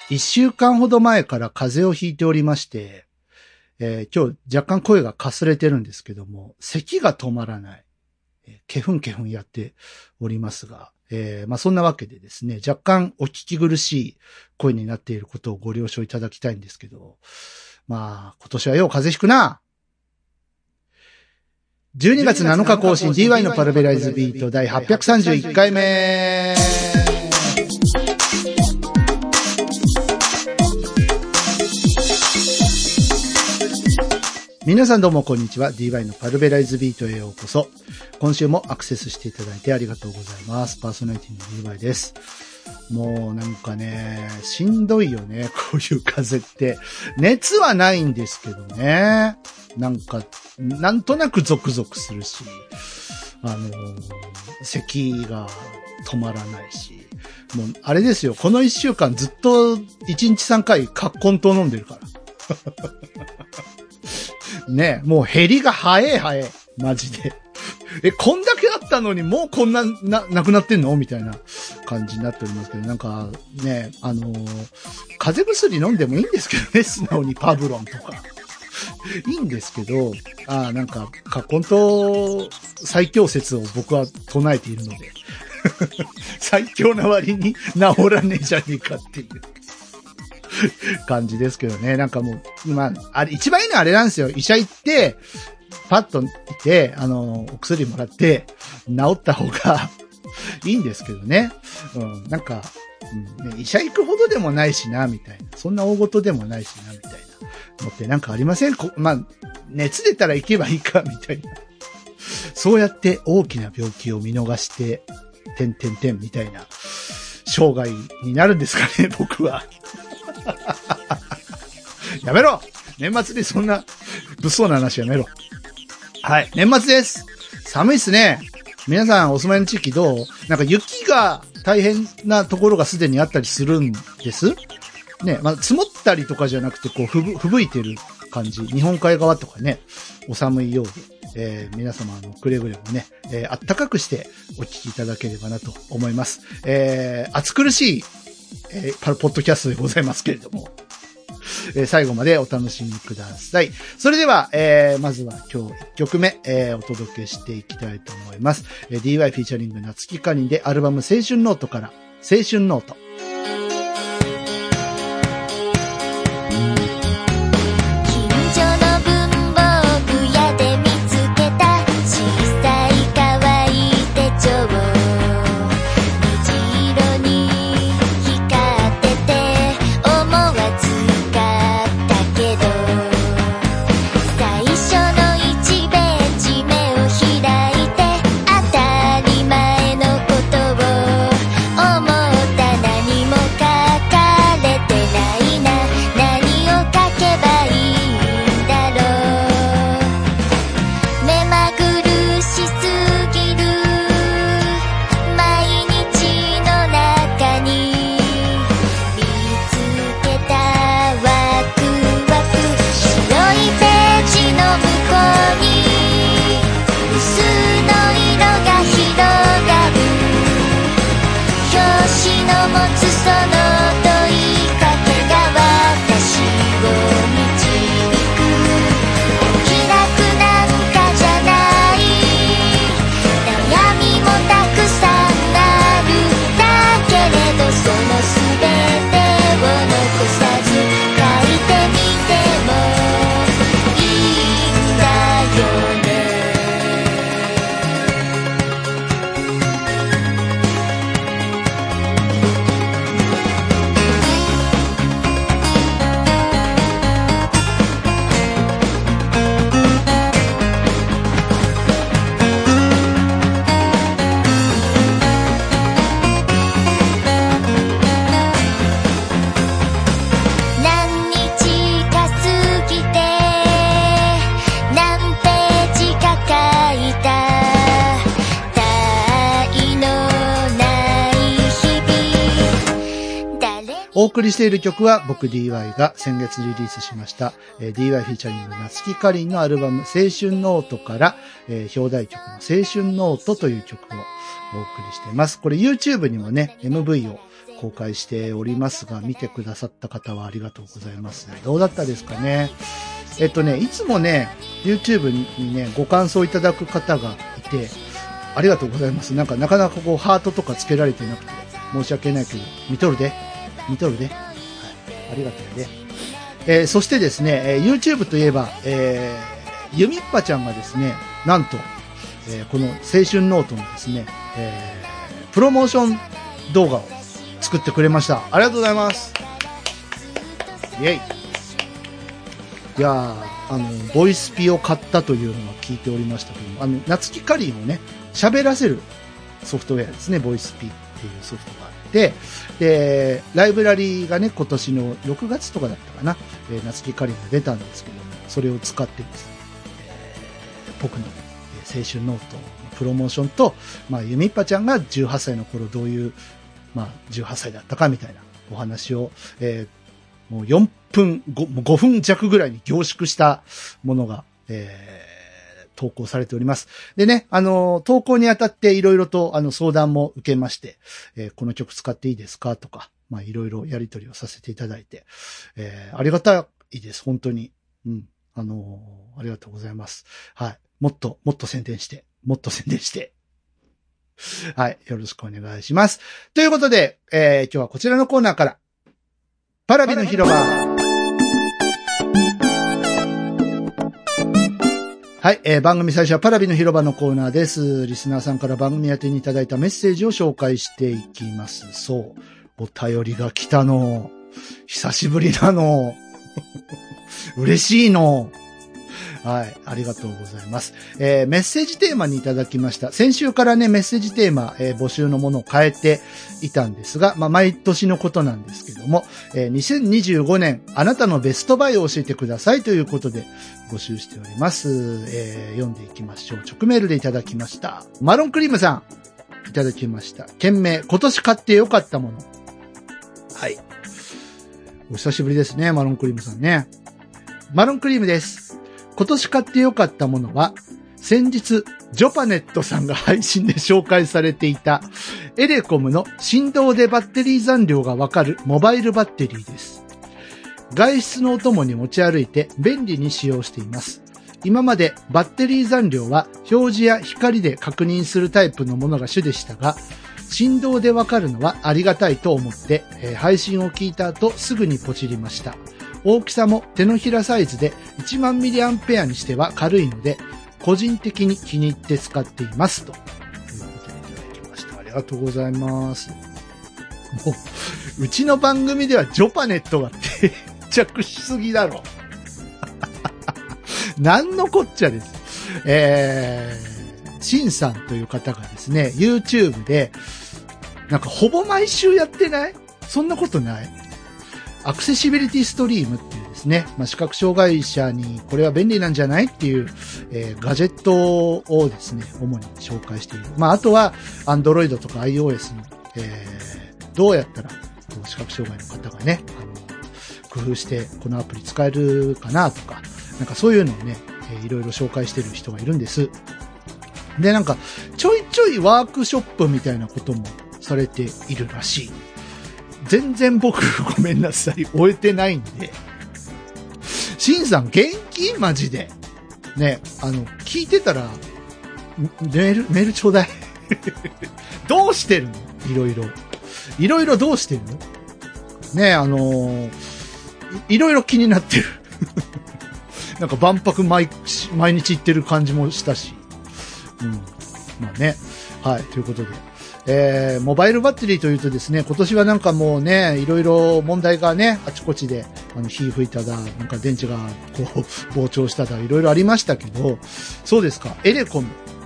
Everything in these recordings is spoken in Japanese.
一週間ほど前から風邪をひいておりまして、今日若干声がかすれてるんですけども、咳が止まらない。ケフンケフンやっておりますが、そんなわけでですね、若干お聞き苦しい声になっていることをご了承いただきたいんですけど、今年はよう風邪ひくな。12月7日更新 DY のパルベライズビート第831回目。皆さんどうもこんにちは。DY のパルベライズビートへようこそ。今週もアクセスしていただいてありがとうございます。パーソナリティの DY です。もうなんかね、しんどいよね、こういう風邪って。熱はないんですけどね。なんとなくゾクゾクするし、咳が止まらないし。もうあれですよ、この1週間ずっと1日3回カッコン糖飲んでるから。ね、もう減りが早い、マジで。こんだけあったのにもうこんなくなってんのみたいな感じになっておりますけど、なんかね、風邪薬飲んでもいいんですけどね、素直にパブロンとか。いいんですけど、なんか、カッコン糖最強説を僕は唱えているので、最強な割に治らねえじゃねえかっていう。感じですけどね。なんかもう、あれ、一番いいのはあれなんですよ。医者行って、パッと行って、お薬もらって、治った方がいいんですけどね。なんか、ね、医者行くほどでもないしな、みたいな。そんな大事でもないしな、みたいな。のってなんかありません？熱出たら行けばいいか、みたいな。そうやって大きな病気を見逃して、みたいな、生涯になるんですかね、僕は。やめろ！年末でそんな物騒な話やめろ。はい、年末です。寒いっすね。皆さんお住まいの地域どう？なんか雪が大変なところがすでにあったりするんですね。積もったりとかじゃなくて、こう、吹雪いてる感じ。日本海側とかね、お寒いようで、皆様くれぐれもね、あったかくしてお聞きいただければなと思います。暑苦しい、ポッドキャストでございますけれども、最後までお楽しみください。それでは、まずは今日1曲目、お届けしていきたいと思います。DY フィーチャリング夏木かりんでアルバム青春ノートから、青春ノート。お送りしている曲は僕 DY が先月リリースしました、DY フィーチャリング夏木かりんのアルバム青春ノートから、表題曲の青春ノートという曲をお送りしています。これ YouTube にもね、MV を公開しておりますが、見てくださった方はありがとうございます。どうだったですかね。いつもね、YouTube にね、ご感想いただく方がいて、ありがとうございます。なかなかこう、ハートとかつけられてなくて、申し訳ないけど、見とるで。はい、ありがとうね。そしてですね、YouTube といえば、ゆみっぱちゃんがですね、なんと、この青春ノートのですね、プロモーション動画を作ってくれました。ありがとうございます。イェイ。いやー、ボイスピを買ったというのは聞いておりましたけども、夏木かりんをね、喋らせるソフトウェアですね、ボイスピっていうソフトがあって、で、ライブラリーがね、今年の6月とかだったかな、夏木かりんが出たんですけども、それを使ってですね、僕の青春ノートのプロモーションと、ゆみっぱちゃんが18歳の頃どういう、18歳だったかみたいなお話を、もう4分、5分弱ぐらいに凝縮したものが、投稿されております。でね、投稿にあたっていろいろと相談も受けまして、この曲使っていいですかとか、いろいろやり取りをさせていただいて、ありがたいです、本当に。うん。ありがとうございます。はい。もっと宣伝して。はい。よろしくお願いします。ということで、今日はこちらのコーナーから、パラビの広場。はい。番組最初はパラビの広場のコーナーです。リスナーさんから番組宛てにいただいたメッセージを紹介していきます。そう。お便りが来たの。久しぶりなの。嬉しいの。はい。ありがとうございます。メッセージテーマにいただきました。先週からね、メッセージテーマ、募集のものを変えていたんですが、毎年のことなんですけども、2025年、あなたのベストバイを教えてくださいということで募集しております。読んでいきましょう。直メールでいただきました。マロンクリームさん、いただきました。件名、今年買ってよかったもの。はい。お久しぶりですね、マロンクリームさんね。マロンクリームです。今年買ってよかったものは、先日、ジョパネットさんが配信で紹介されていた、エレコムの振動でバッテリー残量がわかるモバイルバッテリーです。外出のお供に持ち歩いて便利に使用しています。今までバッテリー残量は表示や光で確認するタイプのものが主でしたが、振動でわかるのはありがたいと思って、配信を聞いた後すぐにポチりました。大きさも手のひらサイズで1万ミリアンペアにしては軽いので、個人的に気に入って使っています。ということでいただきました。ありがとうございます。もう、うちの番組ではジョパネットが定着しすぎだろ。なんのこっちゃです。シンさんという方がですね、YouTube で、なんかほぼ毎週やってない？そんなことない？アクセシビリティストリームっていうですね、視覚障害者にこれは便利なんじゃないっていう、ガジェットをですね、主に紹介している。あとは Android とか iOS の、どうやったら視覚障害の方がね、工夫してこのアプリ使えるかなとか、なんかそういうのをね、いろいろ紹介してる人がいるんです。で、なんかちょいちょいワークショップみたいなこともされているらしい。全然僕ごめんなさい。終えてないんで。シンさん元気？マジで。ね、聞いてたら、メールちょうだい。どうしてるの？いろいろどうしてるの？ね、いろいろ気になってる。なんか万博毎日行ってる感じもしたし。うん。ね。はい。ということで。モバイルバッテリーというとですね、今年はなんかもうね、いろいろ問題がね、あちこちで、火吹いただ、なんか電池がこう、膨張しただ、いろいろありましたけど、そうですか、エレコム。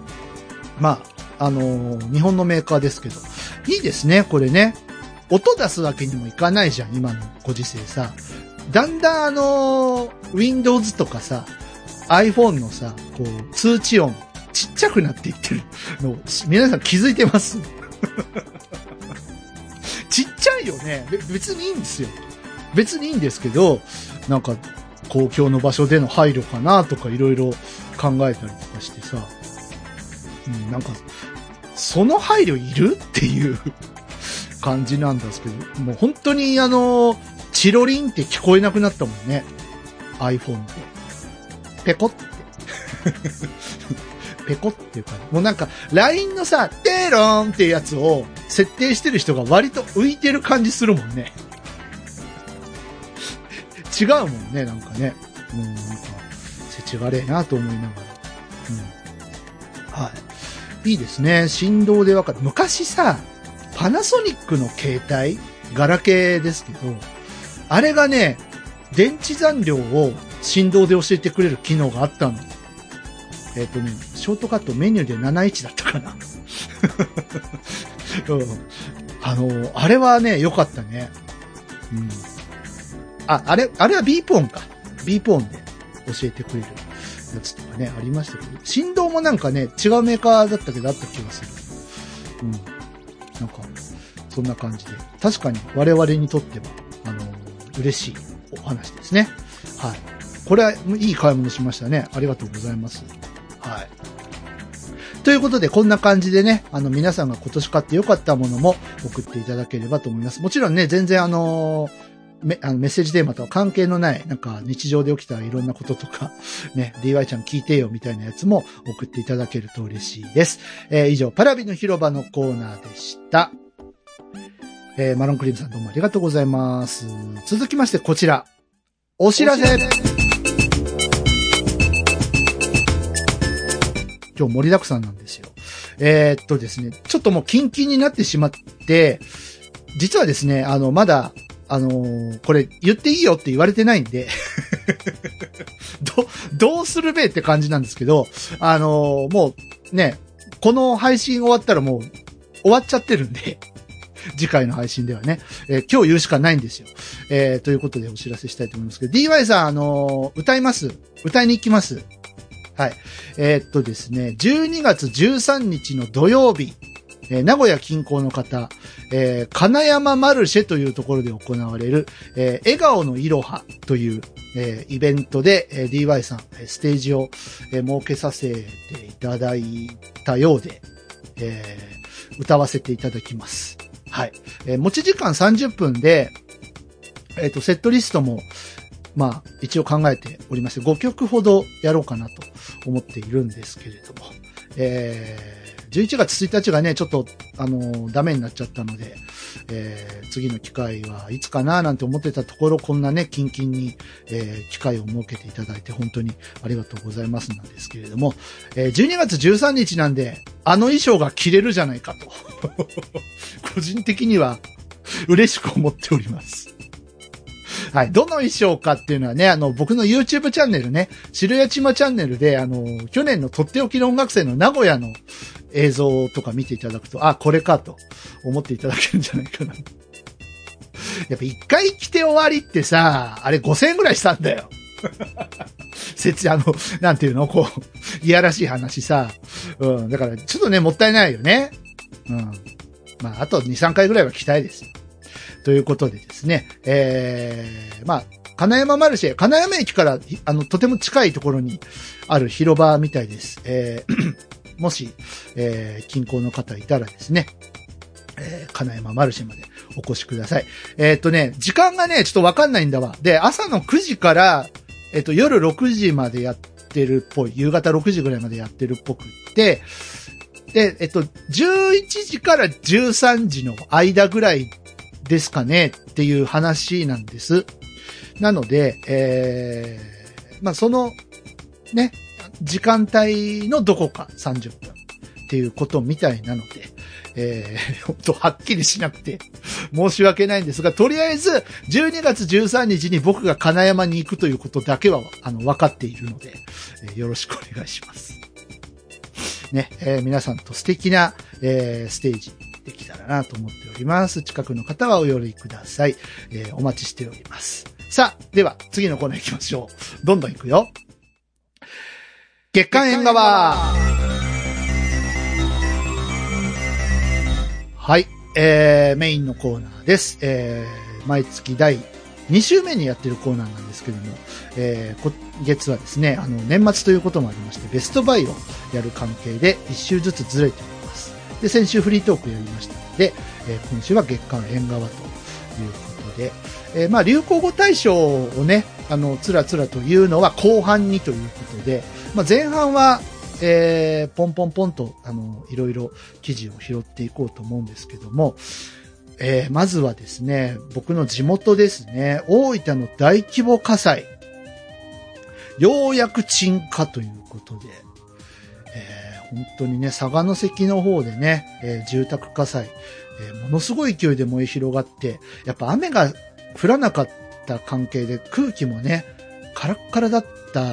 日本のメーカーですけど、いいですね、これね。音出すわけにもいかないじゃん、今のご時世さ。だんだんWindows とかさ、iPhone のさ、こう、通知音、ちっちゃくなっていってるの、皆さん気づいてます？ちっちゃいよね。別にいいんですよ。別にいいんですけど、なんか、公共の場所での配慮かなとかいろいろ考えたりとかしてさ、なんか、 その配慮いるっていう感じなんですけど、もう本当にチロリンって聞こえなくなったもんね。iPhone で。ペコって。ペコっていうか、もうなんか、LINE のさ、テーロンっていうやつを設定してる人が割と浮いてる感じするもんね。違うもんね、なんかね。もうなんか、せちがれえなと思いながら。はい。いいですね。振動でわかる。昔さ、パナソニックの携帯、ガラケーですけど、あれがね、電池残量を振動で教えてくれる機能があったの。ショートカットメニューで71だったかな。あれはね、良かったね。うん。あれはビーポーンか。ビーポーンで教えてくれるやつとかね、ありましたけど、振動もなんかね、違うメーカーだったけどあった気がする。うん。なんか、そんな感じで。確かに我々にとっては、嬉しいお話ですね。はい。これはいい買い物しましたね。ありがとうございます。はい。ということで、こんな感じでね、皆さんが今年買って良かったものも送っていただければと思います。もちろんね、全然メッセージテーマとは関係のない、なんか日常で起きたいろんなこととか、ね、DY ちゃん聞いてよみたいなやつも送っていただけると嬉しいです。以上、パラビの広場のコーナーでした。マロンクリームさんどうもありがとうございます。続きましてこちら。お知らせ。今日盛りだくさんなんですよ。ですね、ちょっともうキンキンになってしまって、実はですね、まだ、これ言っていいよって言われてないんで、どうするべって感じなんですけど、もうね、この配信終わったらもう終わっちゃってるんで、次回の配信ではね、今日言うしかないんですよ。ということでお知らせしたいと思いますけど、DY さん、歌います。歌いに行きます。はい。ですね、12月13日の土曜日、名古屋近郊の方、金山マルシェというところで行われる、笑顔のいろはという、イベントで、DY さん、ステージを、設けさせていただいたようで、歌わせていただきます。はい。持ち時間30分で、セットリストも、まあ、一応考えておりまして、5曲ほどやろうかなと思っているんですけれども、11月1日がね、ちょっと、ダメになっちゃったので、次の機会はいつかななんて思ってたところ、こんなね、キンキンに、機会を設けていただいて本当にありがとうございますなんですけれども、12月13日なんで、衣装が着れるじゃないかと。個人的には嬉しく思っております。はい。どの衣装かっていうのはね、僕の YouTube チャンネルね、白谷ちまチャンネルで、去年のとっておきの音楽祭の名古屋の映像とか見ていただくと、あ、これかと思っていただけるんじゃないかな。やっぱ一回着て終わりってさ、あれ5000円ぐらいしたんだよ。なんていうのこう、いやらしい話さ。うん。だからちょっとね、もったいないよね。うん。まあ、あと2、3回ぐらいは着たいですよ。ということでですね、まあ、金山マルシェ、金山駅から、とても近いところにある広場みたいです。もし、近郊の方いたらですね、金山マルシェまでお越しください。時間がね、ちょっとわかんないんだわ。で、朝の9時から、夜6時までやってるっぽい。夕方6時ぐらいまでやってるっぽくって、で、11時から13時の間ぐらいですかねっていう話なんです。なので、まあ、その、ね、時間帯のどこか30分っていうことみたいなので、ほんとはっきりしなくて申し訳ないんですが、とりあえず12月13日に僕が金山に行くということだけは、分かっているので、よろしくお願いします。ね、皆さんと素敵な、ステージできたらなと思っております。近くの方はお寄りください。お待ちしております。さあ、では次のコーナー行きましょう。どんどん行くよ。月刊縁側。はい、メインのコーナーです。毎月第2週目にやってるコーナーなんですけども、今月はですね、年末ということもありまして、ベストバイをやる関係で1週ずつずれております。 で、先週フリートークやりましたので、今週は月刊縁側ということで、まあ、流行語大賞をね、つらつらというのは後半にということで、まあ、前半は、ポンポンポンと、いろいろ記事を拾っていこうと思うんですけども、まずはですね、僕の地元ですね、大分の大規模火災、ようやく鎮火ということで、本当にね、佐賀関の方でね、住宅火災、ものすごい勢いで燃え広がって、やっぱ雨が降らなかった関係で空気もね、カラッカラだった。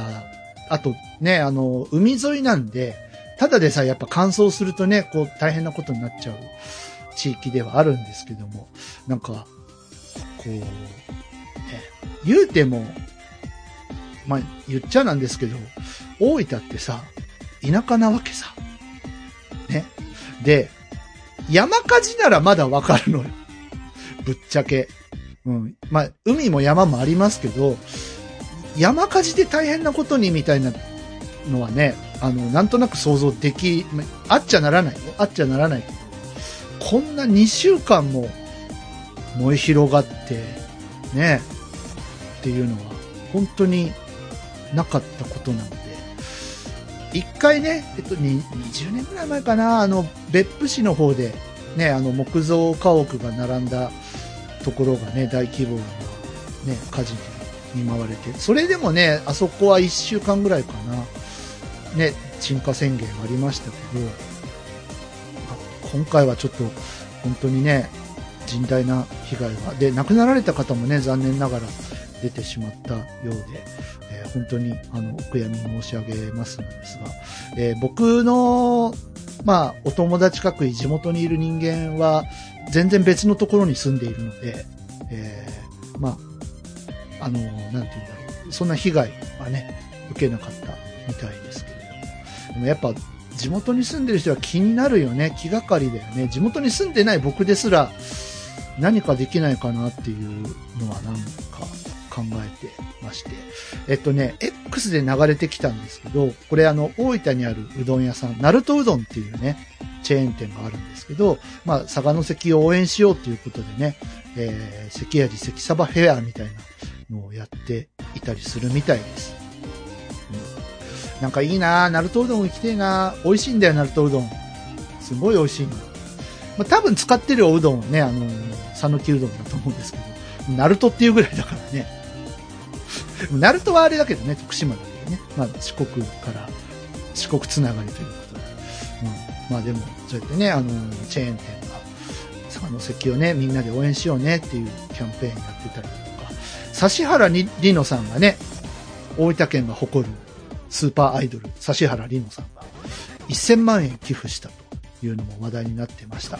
あとね、海沿いなんで、ただでさえやっぱ乾燥するとね、こう大変なことになっちゃう地域ではあるんですけども、なんか、こう、言うても、まあ、言っちゃなんですけど、大分ってさ、田舎なわけさ。ね。で、山火事ならまだわかるのよ。ぶっちゃけ。うん。まあ、海も山もありますけど、山火事で大変なことにみたいなのはね、なんとなく想像でき、あっちゃならないよ。あっちゃならないけど、こんな2週間も燃え広がって、ね、っていうのは、本当になかったことなので、一回ね、20年くらい前かな、別府市の方で、ね、木造家屋が並んだところがね、大規模な、ね、火事に見舞われて、それでもね、あそこは1週間ぐらいかな、ね、鎮火宣言ありましたけど、今回はちょっと、本当にね、甚大な被害が、で、亡くなられた方もね、残念ながら出てしまったようで、本当に、お悔やみ申し上げますのですが、僕の、まあ、お友達各位地元にいる人間は、全然別のところに住んでいるので、まあ、なんていうんだろう、そんな被害はね、受けなかったみたいですけれども、でもやっぱ、地元に住んでる人は気になるよね、気がかりだよね、地元に住んでない僕ですら、何かできないかなっていうのはなんか考えてまして。X で流れてきたんですけど、これ大分にあるうどん屋さん、ナルトうどんっていうね、チェーン店があるんですけど、まあ、佐賀関を応援しようということでね、関味関サバフェアみたいなのをやっていたりするみたいです。うん、なんかいいなぁ、ナルトうどん行きてえなぁ、美味しいんだよ、ナルトうどん。すごい美味しいの。まあ、多分使ってるおうどんはね、讃岐うどんだと思うんですけど、ナルトっていうぐらいだからね。ナルトはあれだけどね、徳島だけどね。まあ、四国つながりということで。うん、まあでも、そうやってね、チェーン店が、佐賀関をね、みんなで応援しようねっていうキャンペーンやってたりとか、指原里乃さんがね、大分県が誇るスーパーアイドル、指原里乃さんが1000万円寄付したというのも話題になってました。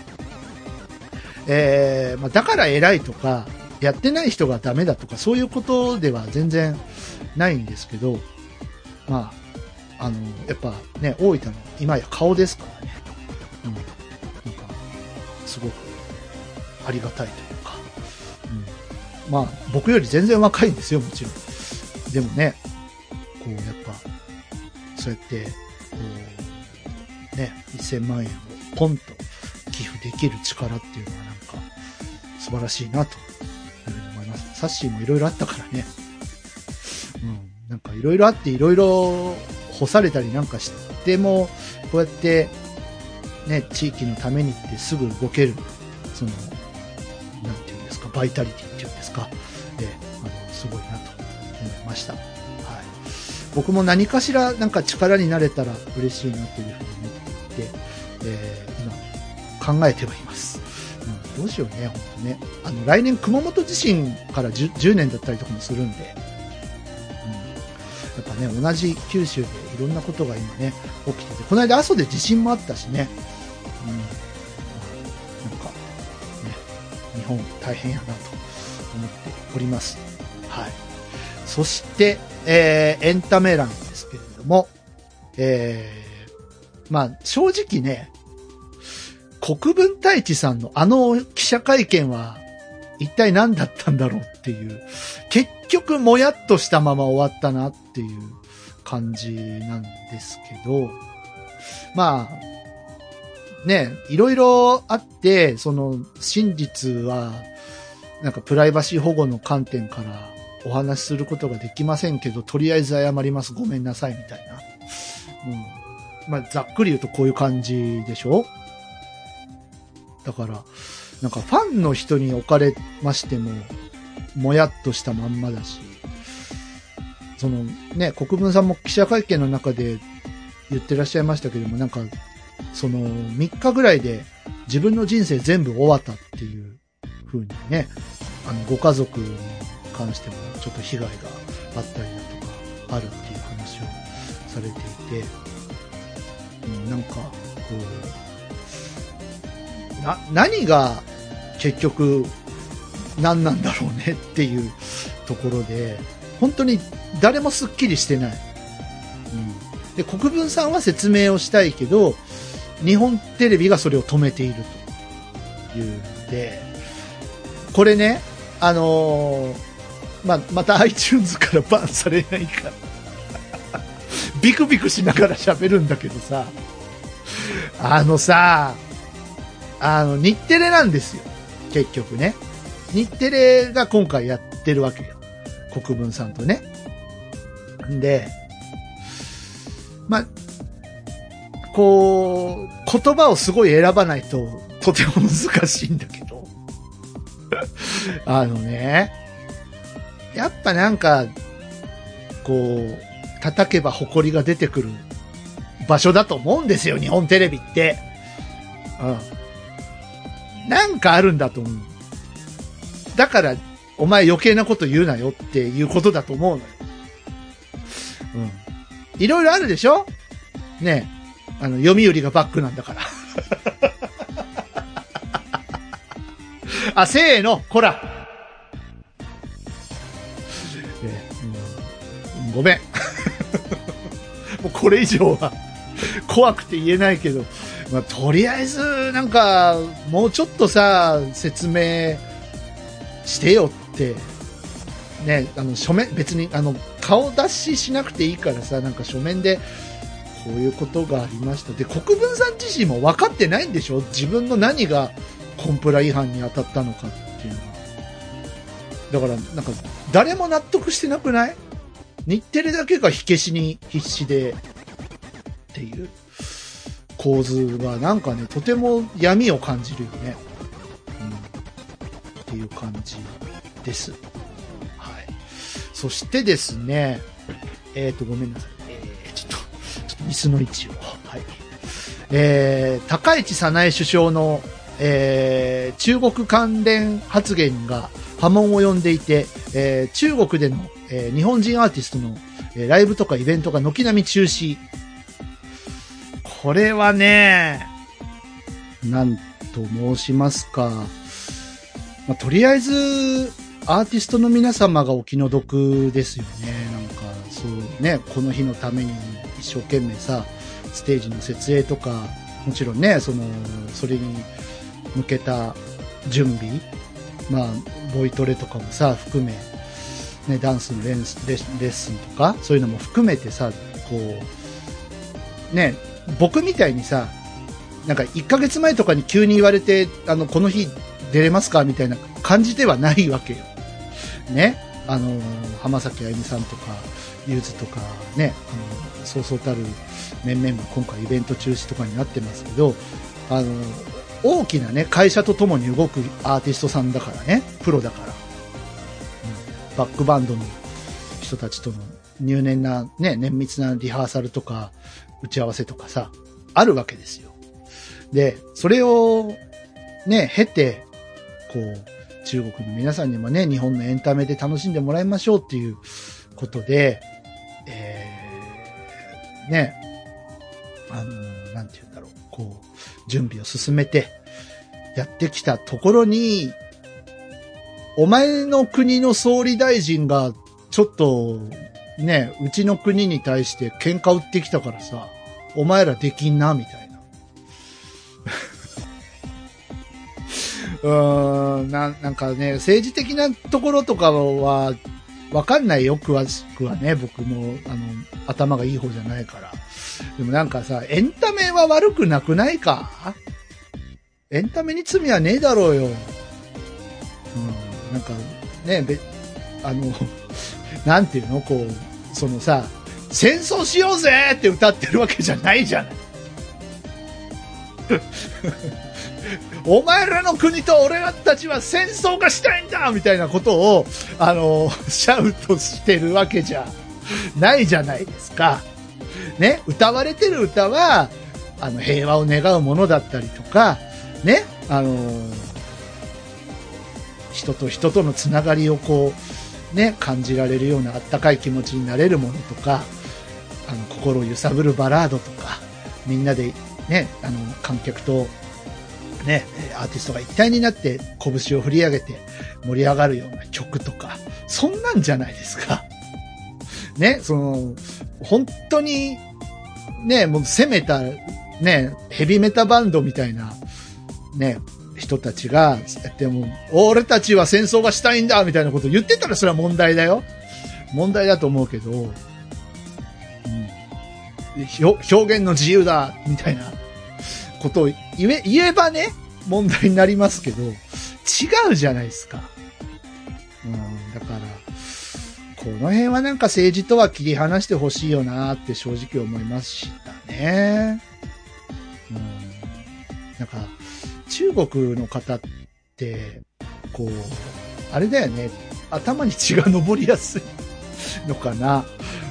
まあ、だから偉いとか、やってない人がダメだとか、そういうことでは全然ないんですけど、まあ、やっぱね、大分の今や顔ですからね。うん。なんか、すごくありがたいというか、うん。まあ、僕より全然若いんですよ、もちろん。でもね、こう、やっぱ、そうやって、こう、ね、1000万円をポンと寄付できる力っていうのはなんか、素晴らしいなと。サッシーもいろいろあったからね。うん。なんかいろいろあっていろいろ干されたりなんかしても、こうやって、ね、地域のためにってすぐ動ける、その、なんていうんですか、バイタリティっていうんですか。すごいなと思いました。はい。僕も何かしらなんか力になれたら嬉しいなというふうに思っていて、今考えてはいます。どうしようね、ほんとね。来年熊本地震から 10年だったりとかもするんで、やっぱね、同じ九州でいろんなことが今ね、起きてて、この間阿蘇で地震もあったしね、なんか、ね、日本大変やなと思っております。はい。そして、エンタメ欄ですけれども、まあ、正直ね、国分太一さんの記者会見は一体何だったんだろうっていう、結局もやっとしたまま終わったなっていう感じなんですけど、まあ、 ね、いろいろあって、その、真実は、なんかプライバシー保護の観点からお話しすることができませんけど、とりあえず謝ります。ごめんなさい、みたいな。まあ、ざっくり言うとこういう感じでしょ？だから、なんかファンの人におかれましても、もやっとしたまんまだし、そのね、国分さんも記者会見の中で言ってらっしゃいましたけども、なんか、その3日ぐらいで自分の人生全部終わったっていう風にね、ご家族に関してもちょっと被害があったりだとか、あるっていう話をされていて、なんか、こう、何が結局何なんだろうねっていうところで、本当に誰もスッキリしてない。で、国分さんは説明をしたいけど、日本テレビがそれを止めているというので、これね、また iTunes からバンされないかビクビクしながら喋るんだけどさ、日テレなんですよ。結局ね。日テレが今回やってるわけよ。国分さんとね。で、こう、言葉をすごい選ばないととても難しいんだけど。やっぱなんか、こう、叩けば埃が出てくる場所だと思うんですよ、日本テレビって。なんかあるんだと思う。だから、お前余計なこと言うなよっていうことだと思うのよ。いろいろあるでしょ？ねえ。読売がバックなんだから。せーの、こら。ごめん。もうこれ以上は怖くて言えないけど、とりあえず、なんか、もうちょっとさ、説明してよって。ね、書面、別に、顔出ししなくていいからさ、なんか書面で、こういうことがありました。で、国分さん自身も分かってないんでしょ？自分の何がコンプラ違反に当たったのかっていうのは。だから、なんか、誰も納得してなくない？日テレだけが火消しに必死で、っていう構図がなんかね、とても闇を感じるよね。っていう感じです。はい。そしてですね、ごめんなさい。ちょっと椅子の位置を。はい。高市早苗首相の、中国関連発言が波紋を呼んでいて、中国での、日本人アーティストの、ライブとかイベントが軒並み中止。これはね、なんと申しますか。とりあえず、アーティストの皆様がお気の毒ですよね。なんか、そうね、この日のために一生懸命さ、ステージの設営とか、もちろんね、それに向けた準備、ボイトレとかもさ、含め、ね、ダンスのレッスンとか、そういうのも含めてさ、こう、ね、僕みたいにさ、なんか1ヶ月前とかに急に言われて、この日出れますかみたいな感じではないわけよ。ね。浜崎あゆみさんとか、ゆずとかね、そうそうたる面々が今回イベント中止とかになってますけど、大きなね、会社と共に動くアーティストさんだからね、プロだから。バックバンドの人たちとの入念なね、綿密なリハーサルとか、打ち合わせとかさ、あるわけですよ。で、それをね、経て、こう、中国の皆さんにもね、日本のエンタメで楽しんでもらいましょうっていうことで、ね、なんて言うんだろう、こう、準備を進めて、やってきたところに、お前の国の総理大臣が、ちょっと、ね、うちの国に対して喧嘩売ってきたからさ、お前らできんな、みたいな。なんかね、政治的なところとかは、わかんないよ、詳しくはね。僕も、頭がいい方じゃないから。でもなんかさ、エンタメは悪くなくないか？ エンタメに罪はねえだろうよ。なんか、ね、なんていうのこう、そのさ、戦争しようぜって歌ってるわけじゃないじゃない。お前らの国と俺たちは戦争がしたいんだみたいなことを、シャウトしてるわけじゃないじゃないですか。ね、歌われてる歌は、平和を願うものだったりとか、ね、人と人とのつながりをこう、ね、感じられるようなあったかい気持ちになれるものとか、心を揺さぶるバラードとか、みんなでね、観客と、ね、アーティストが一体になって拳を振り上げて盛り上がるような曲とか、そんなんじゃないですか。ね、本当に、ね、もう攻めた、ね、ヘビメタバンドみたいな、ね、人たちが、でも、俺たちは戦争がしたいんだみたいなことを言ってたらそれは問題だよ。問題だと思うけど、表現の自由だみたいなことを言えばね、問題になりますけど、違うじゃないですか。だから、この辺はなんか政治とは切り離してほしいよなって正直思いましたね。なんか、中国の方って、こう、あれだよね、頭に血が上りやすいのかな。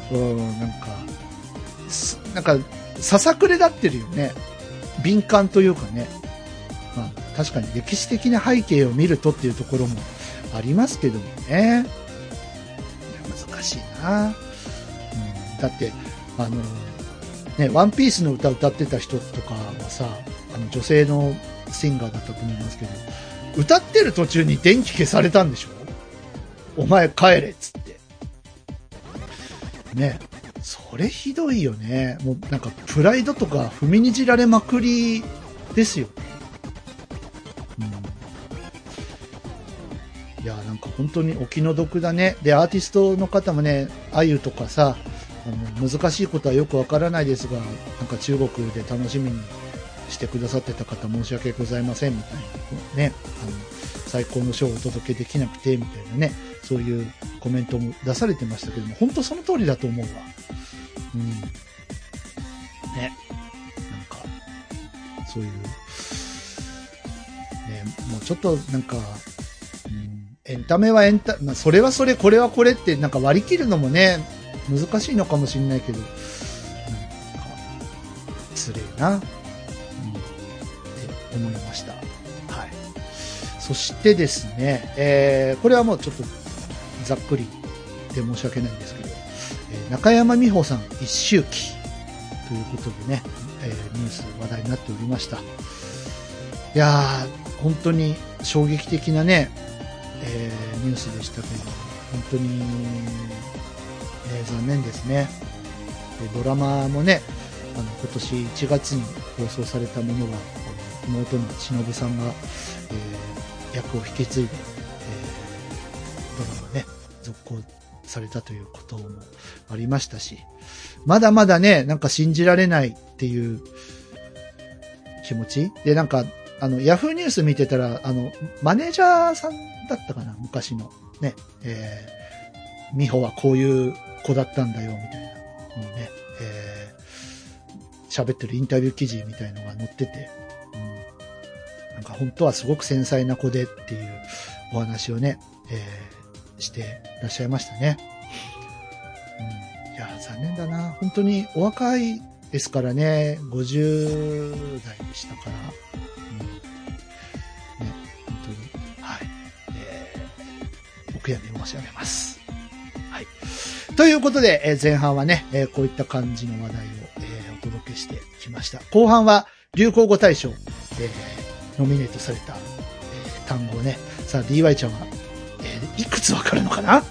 なんか、ささくれ立ってるよね。敏感というかね。まあ、確かに歴史的な背景を見るとっていうところもありますけどもね。難しいな。だって、ね、ワンピースの歌歌ってた人とかはさ、女性のシンガーだったと思いますけど、歌ってる途中に電気消されたんでしょ？お前帰れっつって。ね。それひどいよね。もうなんかプライドとか踏みにじられまくりですよね。いや、なんか本当にお気の毒だね。で、アーティストの方もね、あゆとかさ、難しいことはよくわからないですが、なんか中国で楽しみにしてくださってた方申し訳ございませんみたいなね、最高のショーをお届けできなくてみたいなね、そういうコメントも出されてましたけども、本当その通りだと思うわ。ね、なんかそういうね、もうちょっとなんか、エンタメはまあ、それはそれ、これはこれってなんか割り切るのもね、難しいのかもしれないけど、なんかつれえな、って思いました。はい。そしてですね、これはもうちょっとざっくりで申し訳ないんですけど、中山美穂さん一周忌ということでね、ニュース話題になっておりました。いやー、本当に衝撃的なね、ニュースでしたけど、本当に、残念ですね。ドラマもね、今年1月に放送されたものが、妹の忍さんが、役を引き継いで、ドラマね、続行されたということもありましたし、まだまだね、なんか信じられないっていう気持ちで、なんか、ヤフーニュース見てたら、マネージャーさんだったかな、昔のね、美穂はこういう子だったんだよ、みたいなのをね、喋ってるインタビュー記事みたいのが載ってて、なんか本当はすごく繊細な子でっていうお話をね、してらっしゃいましたね。いや、残念だな。本当にお若いですからね、50代でしたから。ね、本当に、はい。お悔やみ申し上げます。はい。ということで、前半はね、こういった感じの話題を、お届けしてきました。後半は流行語大賞、ノミネートされた、単語をね、さあ DY ちゃんは、いくつわかるのかな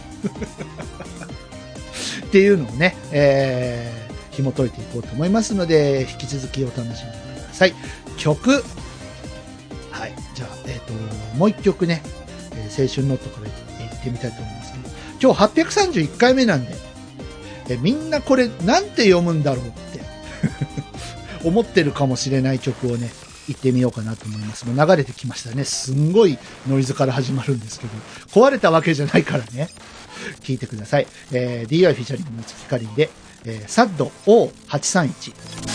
っていうのをね、紐解いていこうと思いますので、引き続きお楽しみください。曲。はい。じゃあ、もう一曲ね、青春ノートから行ってみたいと思いますけど、今日831回目なんで、みんなこれなんて読むんだろうって思ってるかもしれない曲をね、 行ってみようかなと思います。もう流れてきましたね。すんごいノイズから始まるんですけど、壊れたわけじゃないからね。聞いてください。DY フィーチャリングの月かりんで、SAD O831。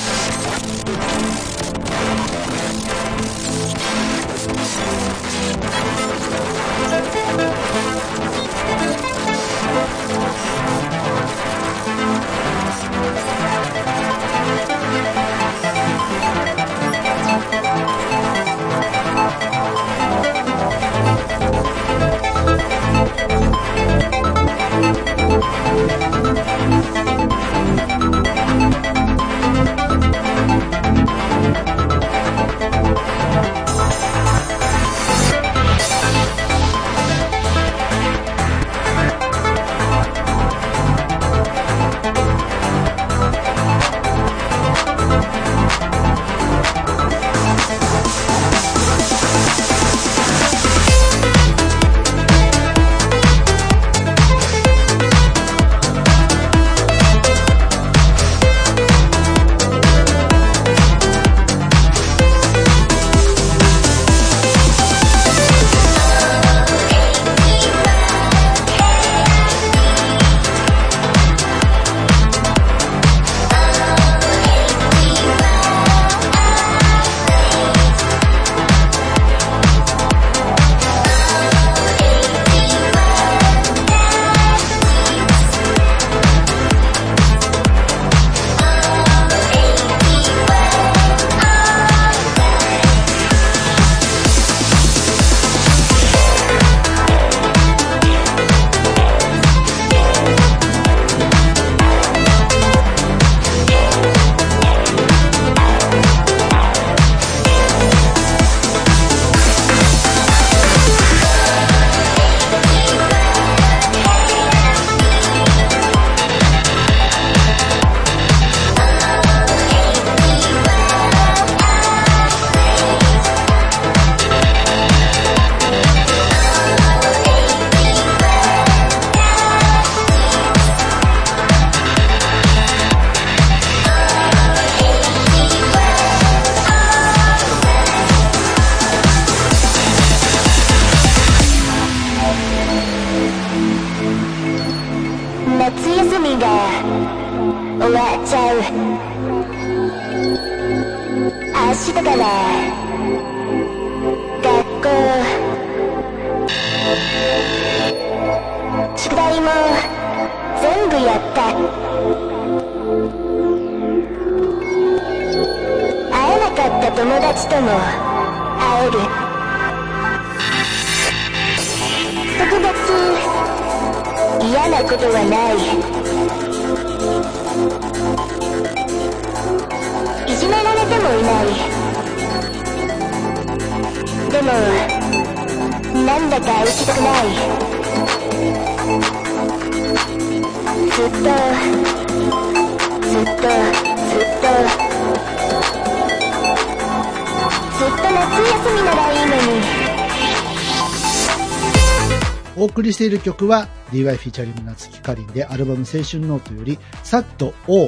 お送りしている曲は DY フィーチャリング夏木かりんでアルバム青春ノートより SAD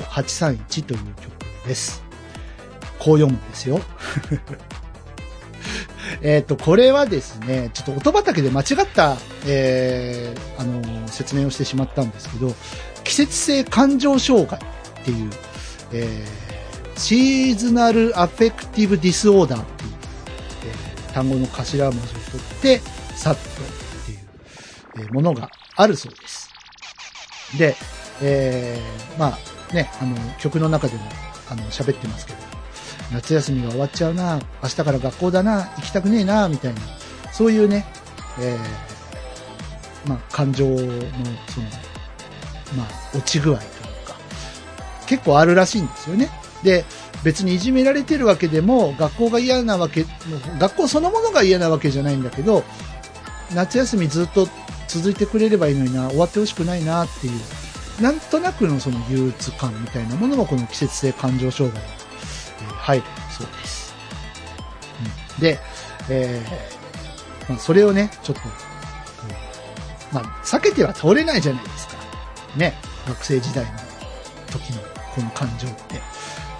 O831 という曲です。こう読むんですよ。これはですね、ちょっと音畑で間違った、説明をしてしまったんですけど、季節性感情障害っていう、シーズナルアフェクティブディスオーダーっていう、単語の頭文字を取って、SADっていうものがあるそうです。で、まあね、曲の中でも喋ってますけど、夏休みが終わっちゃうな、明日から学校だな、行きたくねえな、みたいな、そういうね、まあ感情のその、まあ落ち具合というか、結構あるらしいんですよね。で、別にいじめられてるわけでも、学校が嫌なわけ、学校そのものが嫌なわけじゃないんだけど、夏休みずっと続いてくれればいいのにな、終わってほしくないなっていう、なんとなくのその憂鬱感みたいなものもこの季節性感情障害に入るそうです。で、まあ、それをね、ちょっと、まあ、避けては通れないじゃないですか。ね、学生時代の時のこの感情って。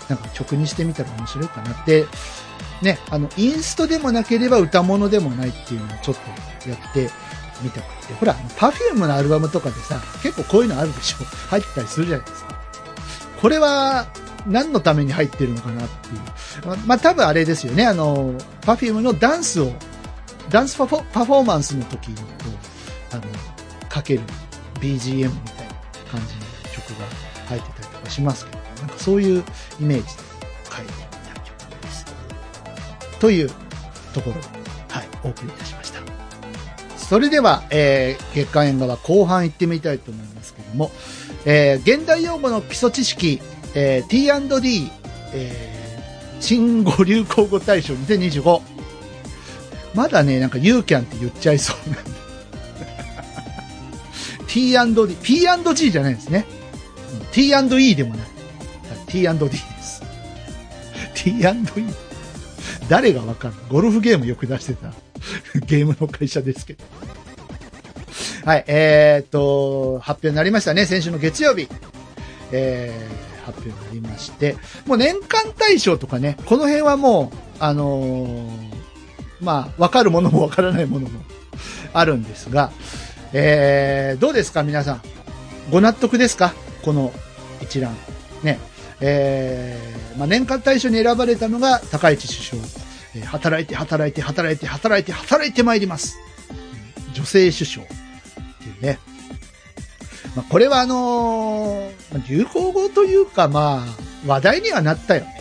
なんか曲にしてみたら面白いかなって、ね、インストでもなければ歌物でもないっていうのをちょっとやってみたくて。ほら、Perfume のアルバムとかでさ、結構こういうのあるでしょ。入ったりするじゃないですか。これは、何のために入ってるのかなっていう。まあ、多分あれですよね。Perfume のダンスパフォーマンスの時にこう、かける BGM みたいな感じの曲が入ってたりとかしますけど、なんかそういうイメージで書いてみた曲です。というところで、はい、お送りいたしました。それでは、月刊縁側後半行ってみたいと思いますけども、現代用語の基礎知識、T&D、新語・流行語大賞2025。まだね、なんか You can って言っちゃいそうなんで。T&D、P&G じゃないですね。T&E でもない。T&D です。T&E。誰がわかるの？ゴルフゲームよく出してたゲームの会社ですけど。はい、発表になりましたね。先週の月曜日。発表になりまして。もう年間大賞とかね、この辺はもう、まあ、わかるものもわからないものもあるんですが、どうですか皆さん。ご納得ですかこの一覧。ね。まあ、年間大賞に選ばれたのが高市首相。働いて参ります。女性首相。っていうね。まあ、これは流行語というか、まあ、話題にはなったよね。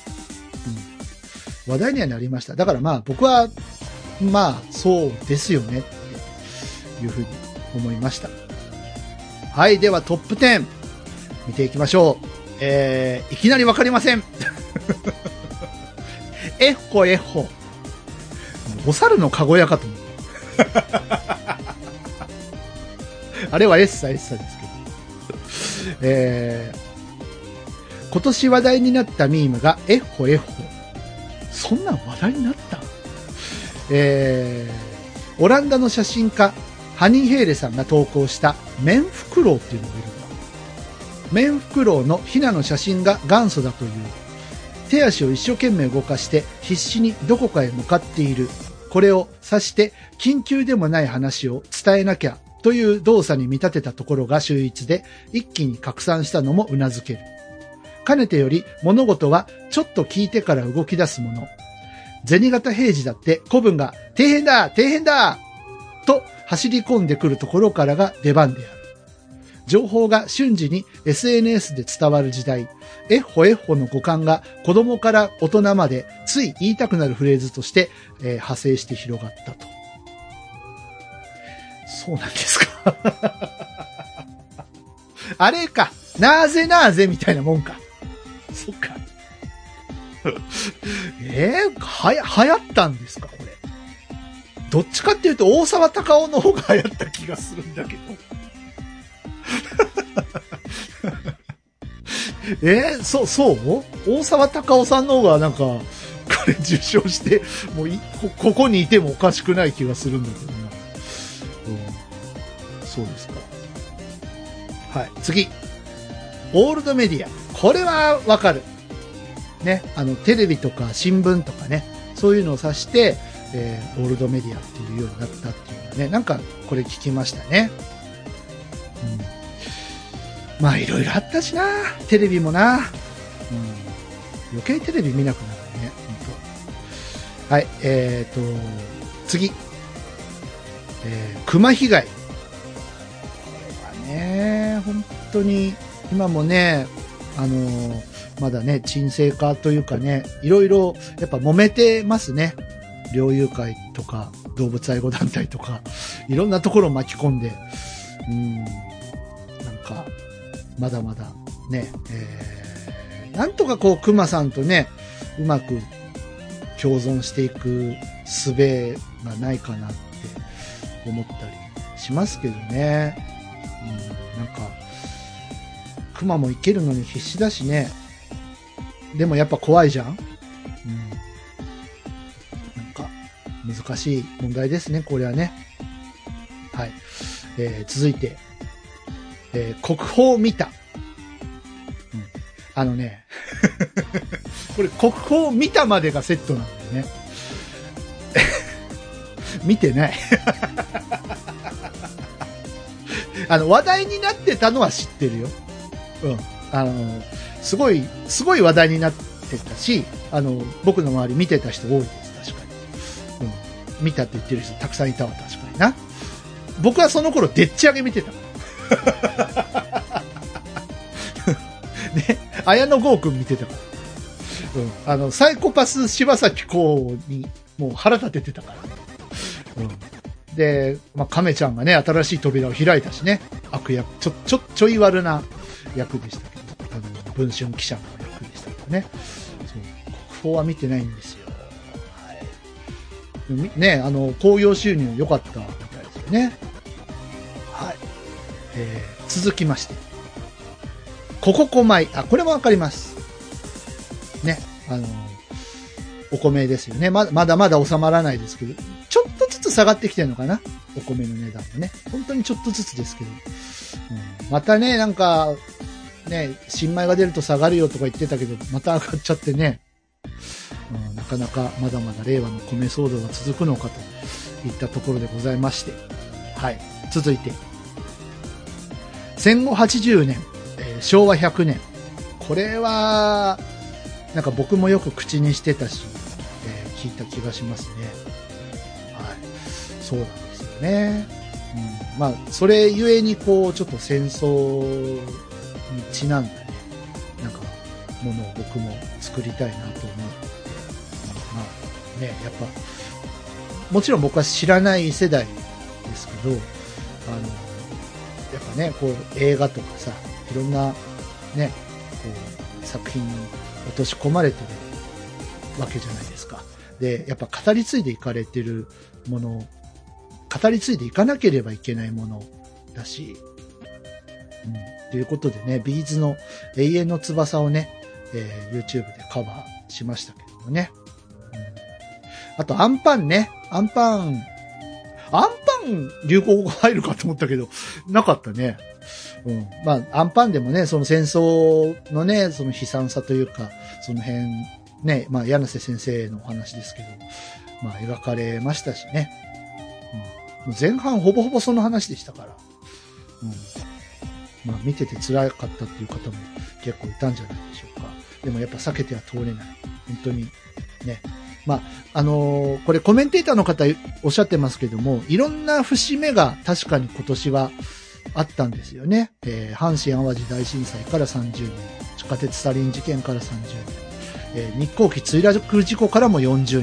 話題にはなりました。だからまあ僕は、まあそうですよねっていうふうに思いました。はい、ではトップ10見ていきましょう。いきなりわかりません。えっほえっほ。お猿のかごやかと思う。あれはエッサですけど。今年話題になったミームがえっほえっほ。そんなん話題になった？オランダの写真家、ハニー・ヘイレさんが投稿したメンフクロウっていうのがいるんだ。メンフクロウのヒナの写真が元祖だという。手足を一生懸命動かして必死にどこかへ向かっている。これを指して緊急でもない話を伝えなきゃという動作に見立てたところが秀逸で一気に拡散したのもうなずける。かねてより物事はちょっと聞いてから動き出すもの。銭形平次だって古文が底辺だと走り込んでくるところからが出番である。情報が瞬時に SNS で伝わる時代、えっほえっほの語感が子供から大人までつい言いたくなるフレーズとして、派生して広がったと。そうなんですか。あれか。なぜみたいなもんか。そっか。流行ったんですかこれ。どっちかっていうと大沢たかおの方が流行った気がするんだけど。そう大沢たかおさんの方がなんか、これ受賞して、もうここにいてもおかしくない気がするんだけどな。そうですか。はい、次。オールドメディア。これはわかる。ね、テレビとか新聞とかね、そういうのを指して、オールドメディアっていうようになったっていうのはね、なんかこれ聞きましたね。まあいろいろあったしな、テレビもな。余計テレビ見なくなるね、本当。はい、次。熊被害。これはね、本当に、今もね、まだね、沈静化というかね、いろいろやっぱ揉めてますね。猟友会とか、動物愛護団体とか、いろんなところを巻き込んで、なんか、まだまだね、なんとかこう、熊さんとね、うまく共存していく術がないかなって思ったりしますけどね。なんか、熊も生きるのに必死だしね。でもやっぱ怖いじゃん。なんか、難しい問題ですね、これはね。はい。続いて、国宝見た。 これ国宝見たまでがセットなんだよね。見てない。話題になってたのは知ってるよ。うん。すごい話題になってたし、僕の周り見てた人多いです、確かに。うん。見たって言ってる人たくさんいたわ、確かにな。僕はその頃、でっち上げ見てたから。ね、綾野剛くん見てたから。うん。サイコパス柴咲コウに、もう腹立ててたからね。うん。で、亀ちゃんがね、新しい扉を開いたしね、悪役、ちょい悪な役でしたけど、文春記者の役でしたけどね。そう、国宝は見てないんですよ。はい。ね、興行収入良かったみたいですよね。はい。続きまして。ここ米。これもわかります。ね、お米ですよね。まだまだ収まらないですけど、ちょっとずつ下がってきてるのかな、お米の値段もね。本当にちょっとずつですけど。うん、またね、なんか、ね、新米が出ると下がるよとか言ってたけど、また上がっちゃってね。うん、なかなかまだまだ令和の米騒動が続くのかといったところでございまして。はい。続いて。戦後80年、昭和100年。これは、なんか僕もよく口にしてたし、聞いた気がしますね。はい。そうなんですよね。うん、まあ、それゆえにこう、ちょっと戦争にちなんだね、なんか、ものを僕も作りたいなと思う。まあ、ね、やっぱ、もちろん僕は知らない世代ですけど、やっぱね、こう、映画とかさ、いろんな、ね、こう、作品に落とし込まれてるわけじゃないですか。で、やっぱ語り継いでいかれてるもの、語り継いでいかなければいけないものだし、うん。ということでね、ビーズの永遠の翼をね、YouTube でカバーしましたけどもね。うん、あと、アンパンね。アンパン流行語入るかと思ったけど、なかったね。うん。まあ、アンパンでもね、その戦争のね、その悲惨さというか、その辺、ね、まあ、柳瀬先生のお話ですけど、まあ、描かれましたしね。うん。前半ほぼほぼその話でしたから。うん。まあ、見てて辛かったっていう方も結構いたんじゃないでしょうか。でもやっぱ避けては通れない。本当に、ね。まあ、これコメンテーターの方おっしゃってますけども、いろんな節目が確かに今年はあったんですよね。阪神淡路大震災から30年、地下鉄サリン事件から30年、日航機墜落事故からも40年という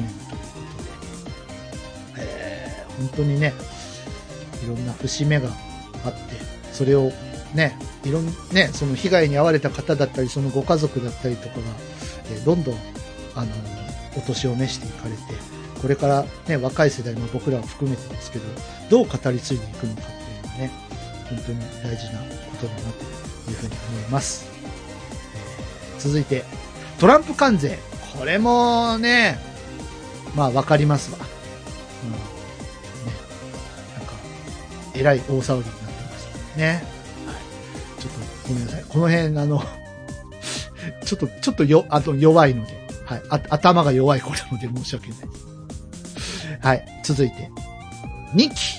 ことで、本当にね、いろんな節目があって、それをね、その被害に遭われた方だったり、そのご家族だったりとかが、どんどん、お年を召していかれて、これからね、若い世代の僕らを含めてですけど、どう語り継いでいくのかっていうのはね、本当に大事なことだなというふうに思います。続いて、トランプ関税。これもね、まあわかりますわ。うん。ね。なんか、えらい大騒ぎになってますね。はい。ちょっとごめんなさい。この辺、ちょっと弱いので、はい。頭が弱い子なので申し訳ない。はい。続いて、2期。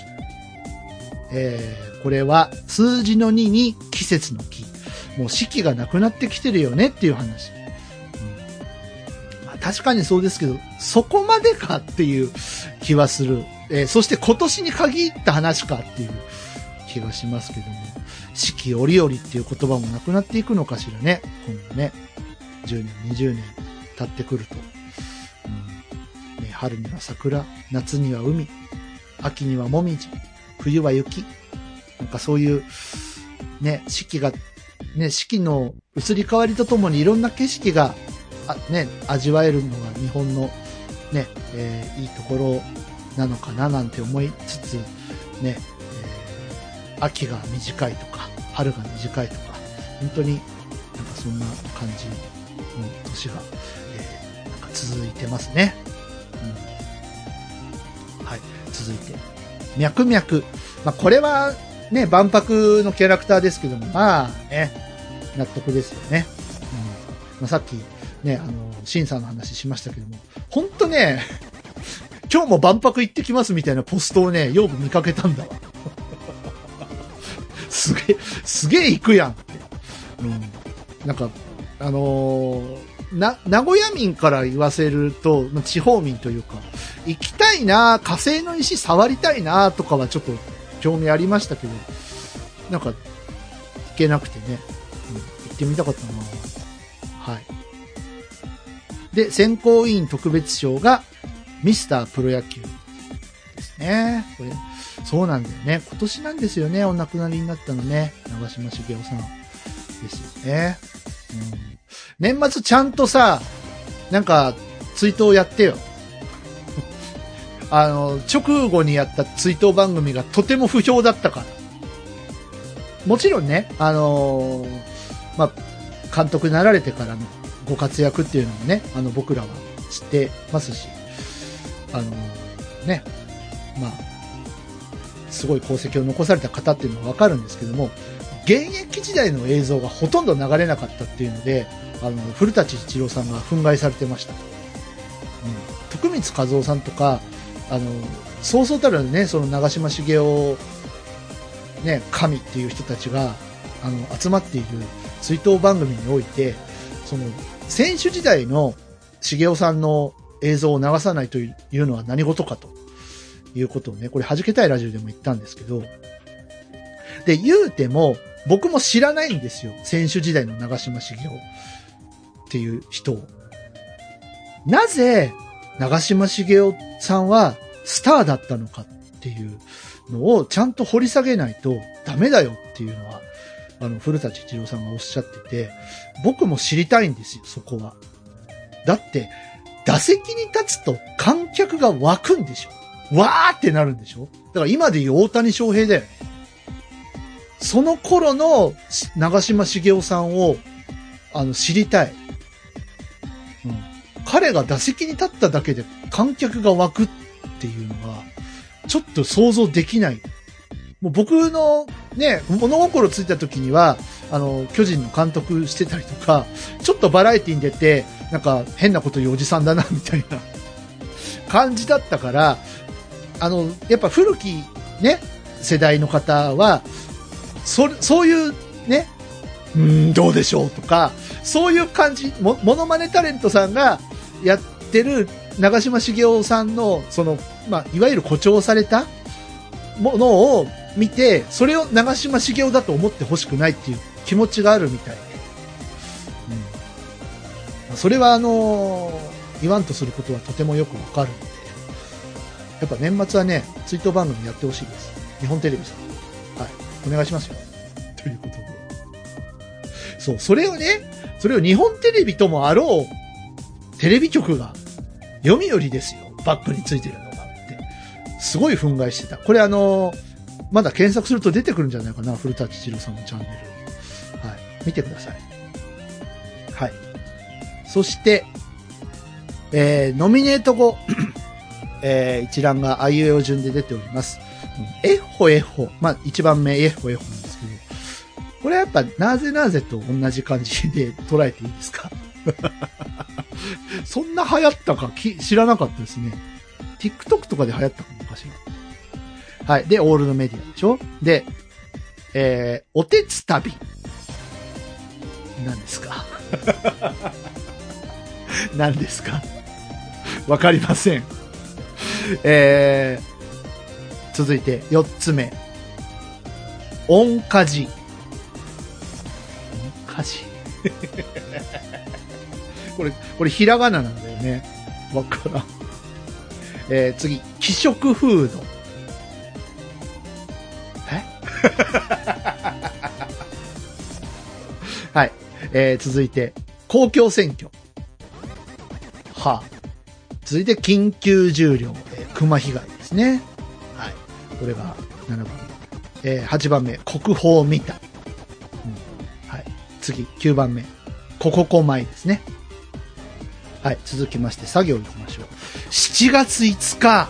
これは数字の2に季節の季。もう四季がなくなってきてるよねっていう話。まあ、確かにそうですけど、そこまでかっていう気はする。そして今年に限った話かっていう気がしますけども、四季折々っていう言葉もなくなっていくのかしらね。今後ね。10年、20年経ってくると。ね、春には桜、夏には海、秋にはもみじ、冬は雪。なんかそういう、ね、四季が、ね、四季の移り変わりとともにいろんな景色が、ね、味わえるのが日本の、ね、いいところなのかななんて思いつつ、ね、秋が短いとか、春が短いとか、本当になんかそんな感じの年が、なんか続いてますね。うん、はい、続いて、脈々。まあ、これはね、万博のキャラクターですけども、まあね、納得ですよね。うん、まあ、さっき、 ね、審査の話しましたけども、ほんとね、今日も万博行ってきますみたいなポストをね、よく見かけたんだわ。すげえ行くやんって。うん。なんか、名古屋民から言わせると、地方民というか、行きたいな、火星の石触りたいな、とかはちょっと興味ありましたけど、なんか、行けなくてね、行ってみたかったな。はい。で、選考委員特別賞が、ミスタープロ野球ですね。これ、そうなんだよね。今年なんですよね、お亡くなりになったのね。長嶋茂雄さんですよね。うん、年末ちゃんとさ、なんか、追悼やってよ。直後にやった追悼番組がとても不評だったから。もちろんね、まあ、監督になられてからのご活躍っていうのもね、僕らは知ってますし、ね、まあ、すごい功績を残された方っていうのはわかるんですけども、現役時代の映像がほとんど流れなかったっていうので、古舘一郎さんが憤慨されてました。うん。徳光和夫さんとか、そうそうたるね、その長嶋茂雄、ね、神っていう人たちが、集まっている追悼番組において、その、選手時代の茂雄さんの映像を流さないというのは何事かということをね、これ弾けたいラジオでも言ったんですけど、で、言うても、僕も知らないんですよ。選手時代の長嶋茂雄っていう人を。なぜ、長嶋茂雄さんはスターだったのかっていうのをちゃんと掘り下げないとダメだよっていうのは、古舘一郎さんがおっしゃってて、僕も知りたいんですよ、そこは。だって、打席に立つと観客が湧くんでしょ。わーってなるんでしょ。だから今で言う大谷翔平だよね。その頃の長嶋茂雄さんを、知りたい。うん。彼が打席に立っただけで観客が湧くっていうのは、ちょっと想像できない。もう僕のね、物心ついた時には、巨人の監督してたりとか、ちょっとバラエティに出て、なんか変なこと言うおじさんだな、みたいな感じだったから、やっぱ古きね、世代の方は、そういうね、どうでしょうとか、そういう感じ、モノマネタレントさんがやってる長嶋茂雄さんの、まあ、いわゆる誇張されたものを見て、それを長嶋茂雄だと思ってほしくないっていう気持ちがあるみたいで。それは言わんとすることはとてもよくわかるので、やっぱ年末はね、追悼番組やってほしいです。日本テレビさん。はい。お願いしますよ。ということで。そう、それを日本テレビともあろう、テレビ局が、読みよりですよ。バックについてるのがって。すごい憤慨してた。これまだ検索すると出てくるんじゃないかな。古舘一郎さんのチャンネル。はい。見てください。はい。そして、ノミネート後、一覧があいうえお順で出ております。えっほえっほ。まあ、一番目、えっほえっほなんですけど、これはやっぱ、なぜなぜと同じ感じで捉えていいですかそんな流行ったか知らなかったですね。TikTok とかで流行ったかもかしら。はい。で、オールドメディアでしょ。で、おてつたび。何ですか何ですかわかりません。続いて、4つ目。音かじ。音かじこれひらがななんだよね。わからん。次、気色フード。はい。続いて、公共選挙。はあ。続いて、緊急重量、熊被害ですね。はい。これが7番目。8番目、国宝見た。はい。次、9番目、こここまいですね。はい。続きまして、作業行きましょう。7月5日。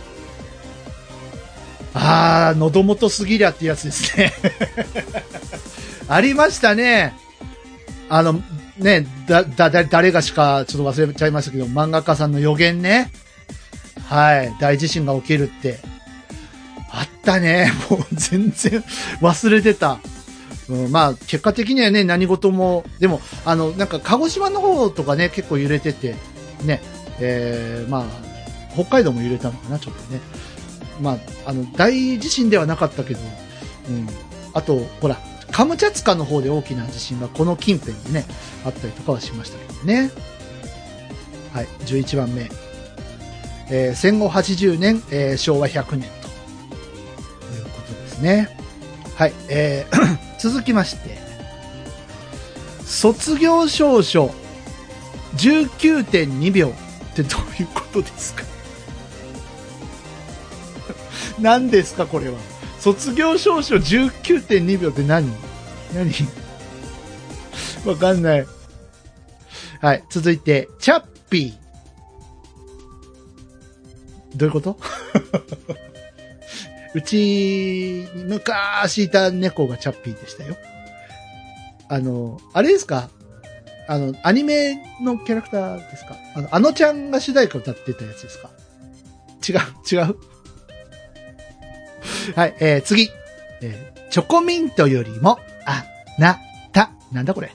喉元すぎりゃってやつですね。ありましたね。 ね、誰がしかちょっと忘れちゃいましたけど、漫画家さんの予言ね。はい。大地震が起きるって。あったね。もう全然忘れてた。まあ、結果的にはね、何事も、でも、なんか、鹿児島の方とかね、結構揺れてて、ね、まあ、北海道も揺れたのかな、ちょっとね。まあ、大地震ではなかったけど、あと、ほら、カムチャツカの方で大きな地震がこの近辺でね、あったりとかはしましたけどね。はい、11番目。戦後80年、昭和100年ということですね。はい、続きまして、卒業証書 19.2 秒ってどういうことですか？何ですかこれは。卒業証書 19.2 秒って何わかんない。はい、続いて、チャッピー。どういうことうちに昔いた猫がチャッピーでしたよ。あれですか？アニメのキャラクターですか？あのちゃんが主題歌歌ってたやつですか？違う。はい、次。チョコミントよりも、なた。なんだこれ。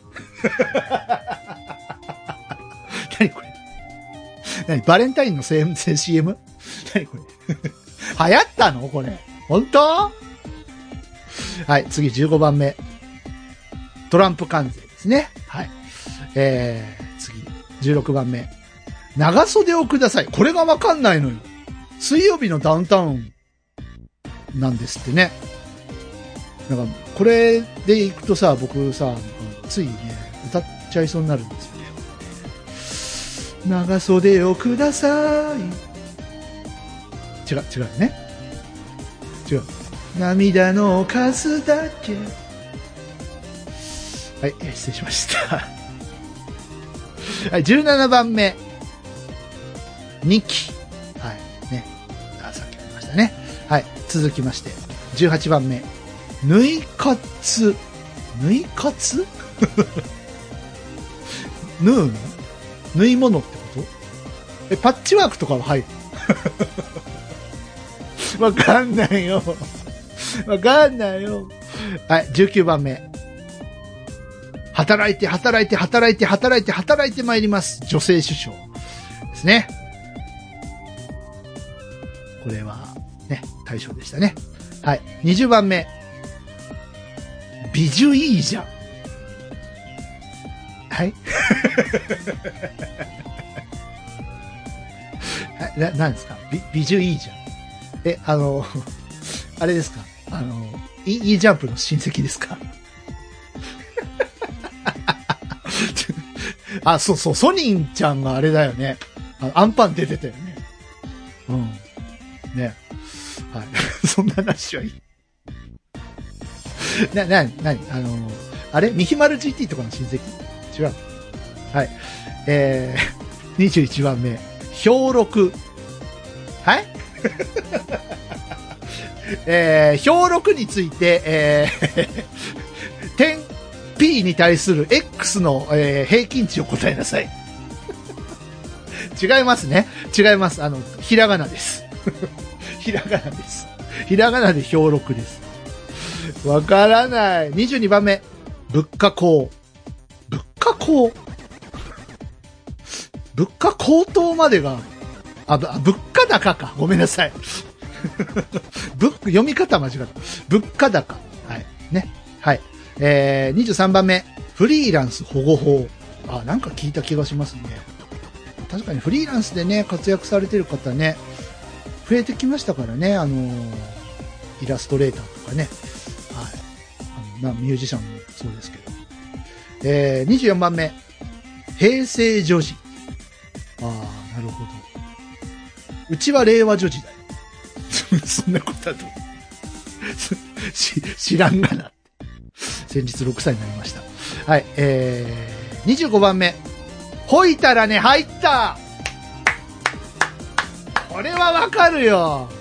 何これ。何バレンタインのCM？ 何これ。流行ったのこれ。本当？はい、次15番目。トランプ関税ですね。はい。次、16番目。長袖をください。これがわかんないのよ。水曜日のダウンタウンなんですってね。なんか、これで行くとさ、僕さ、ついね、歌っちゃいそうになるんですよね。長袖をください。違うね。違う。涙の数だけ。はい、失礼しました。はい、17番目。2期。はい、ね。さっきありましたね。はい、続きまして。18番目。縫いかつ。縫いかつ縫うの？縫い物ってこと？パッチワークとかは入る？わかんないよ。わかんないよ。はい、19番目。働いて参ります。女性首相ですね。これは、ね、対象でしたね。はい、20番目。美女いいじゃん。はい。何ですか？美女いいじゃん。あれですか？いいジャンプの親戚ですか？そう、ソニンちゃんがあれだよね。アンパン出てたよね。うん。ね。はい。そんな話はいい。あれミヒマル GT とかの親戚？違う。はい。21番目。氷録。はい？氷録について、点 P に対する X の、平均値を答えなさい。違いますね。違います。ひらがなです。ひらがなです。ひらがなで氷録です。わからない。22番目。物価高。物価高？物価高騰までが、物価高か。ごめんなさい。読み方間違った。物価高。はい。ね。はい。23番目。フリーランス保護法。なんか聞いた気がしますね。確かにフリーランスでね、活躍されてる方ね、増えてきましたからね。イラストレーターとかね。はい。ミュージシャンもそうですけど。24番目。平成女児。なるほど。うちは令和女児だよ。そんなことだと。知らんがな。先日6歳になりました。はい。25番目。ほいたらね、入った。これはわかるよ。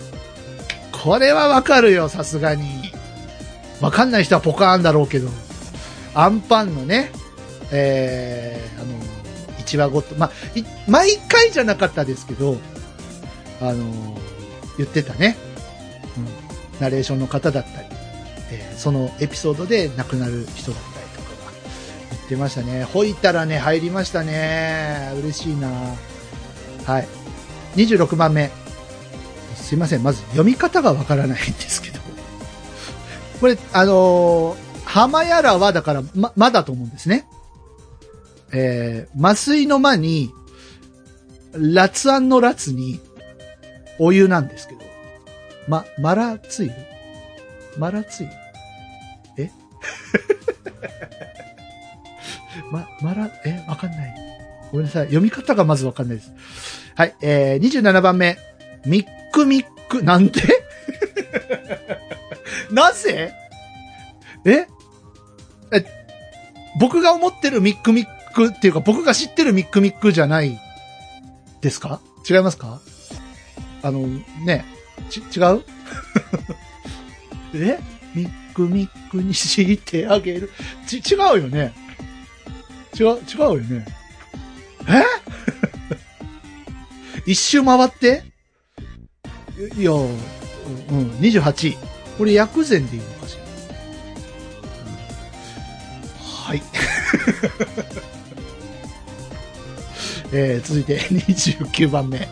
さすがに。わかんない人はポカーンだろうけど。アンパンのね、 1話ごと、毎回じゃなかったですけど、言ってたね。ナレーションの方だったり、そのエピソードで亡くなる人だったりとかが言ってましたね。ほいたらね、入りましたね。嬉しいな。はい。26番目。すいません。まず読み方がわからないんですけど。これ、浜やらはだから、まだと思うんですね。麻酔の間に、ラツアンのラツに、お湯なんですけど。マラつゆマラつゆわかんない。ごめんなさい。読み方がまずわかんないです。はい。27番目。ミックミック、なんでなぜ僕が思ってるミックミックっていうか、僕が知ってるミックミックじゃないですか？違いますか？ね、違うミックミックにしてあげる。違うよね。違うよね。一周回っていや、28。これ薬膳でいいのかしら。はい。続いて29番目。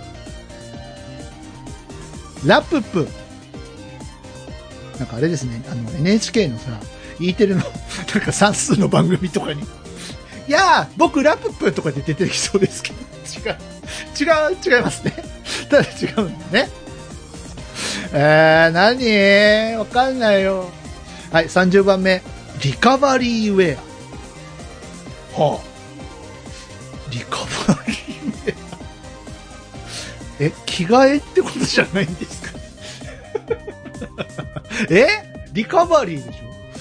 ラププ。なんかあれですね、NHK のさ、E テレの、なんか算数の番組とかに、いやー、僕ラププとかで出てきそうですけど、違いますね。ただ違うんだね。何？わかんないよ。はい、30番目。リカバリーウェア。はあ。リカバリーウェア。着替えってことじゃないんですか？リカバリーでしょ？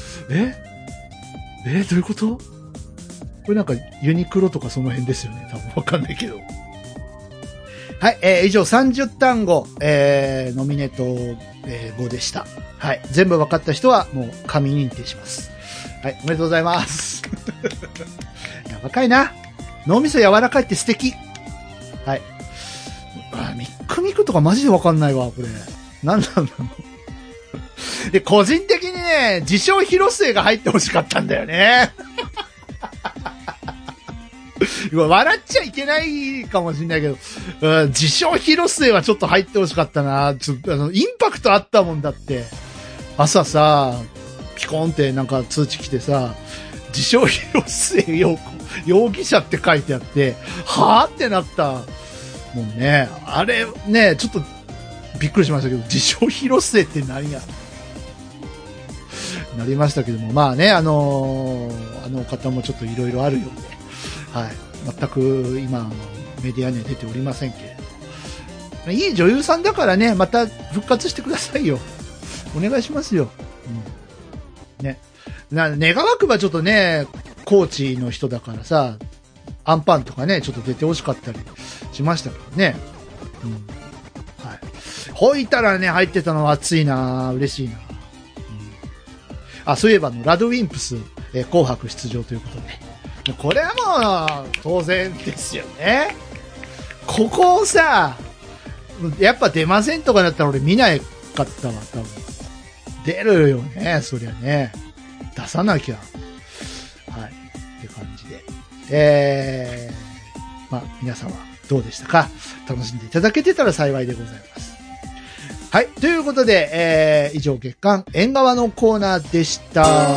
どういうこと？これなんかユニクロとかその辺ですよね。多分わかんないけど。はい、以上30単語、ノミネート、5でした。はい。全部わかった人はもう神認定します。はい。おめでとうございます。いや、若いな。脳みそ柔らかいって素敵。はい。ミックミックとかマジでわかんないわ、これ。なんなんだろう。で、個人的にね、自称広末が入ってほしかったんだよね。笑っちゃいけないかもしれないけど、自称広末はちょっと入ってほしかったな。インパクトあったもんだって。朝さ、ピコンってなんか通知来てさ、自称広末容疑者って書いてあって、はぁってなった。もうね、あれね、ちょっとびっくりしましたけど、自称広末って何やなりましたけども、まあね、あの方もちょっといろいろあるようで、はい。全く今、メディアには出ておりませんけれど。いい女優さんだからね、また復活してくださいよ。お願いしますよ。ね。願わくばちょっとね、コーチの人だからさ、アンパンとかね、ちょっと出てほしかったりしましたけどね。はい。ほいたらね、入ってたのは熱いな嬉しいなそういえばラドウィンプス、紅白出場ということで。これはもう、当然ですよね。ここをさ、やっぱ出ませんとかだったら俺見ないかったわ、多分。出るよね、そりゃね。出さなきゃ。はい。って感じで。皆様、どうでしたか？楽しんでいただけてたら幸いでございます。はい。ということで、以上月刊縁側のコーナーでした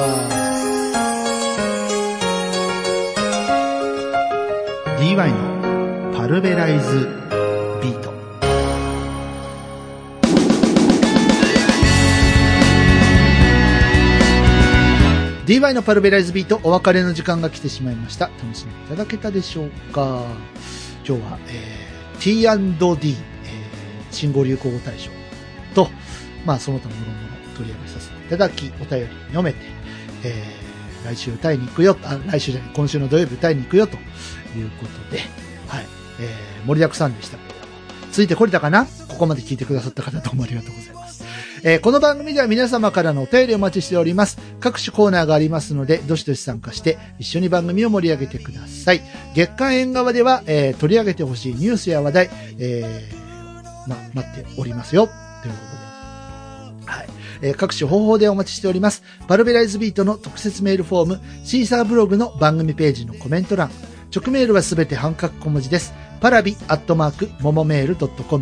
。DY のパルベライズビート。DY のパルベライズビート、お別れの時間が来てしまいました。楽しんでいただけたでしょうか？今日は、T&D、新語・流行語大賞と、その他のものを取り上げさせていただき、お便り読めて、来週歌いに行くよ、来週じゃない、今週の土曜日歌いに行くよということで、はい、盛りだくさんでしたけれども、ついてこれたかな？ここまで聞いてくださった方どうもありがとうございます。 この番組では皆様からのお便りをお待ちしております。各種コーナーがありますので、どしどし参加して一緒に番組を盛り上げてください。月刊縁側では、取り上げてほしいニュースや話題、待っておりますよ。ということで。はい。各種方法でお待ちしております。パルベライズビートの特設メールフォーム、シーサーブログの番組ページのコメント欄、直メールはすべて半角小文字です。パラビ@momomail.com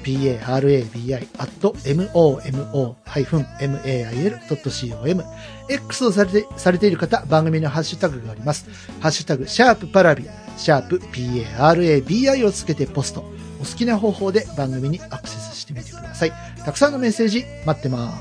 parabi@momo-mail.com X をされている方、番組のハッシュタグがあります。ハッシュタグ、パラビ、#parabi をつけてポスト。お好きな方法で番組にアクセスしてみてください。たくさんのメッセージ待ってます。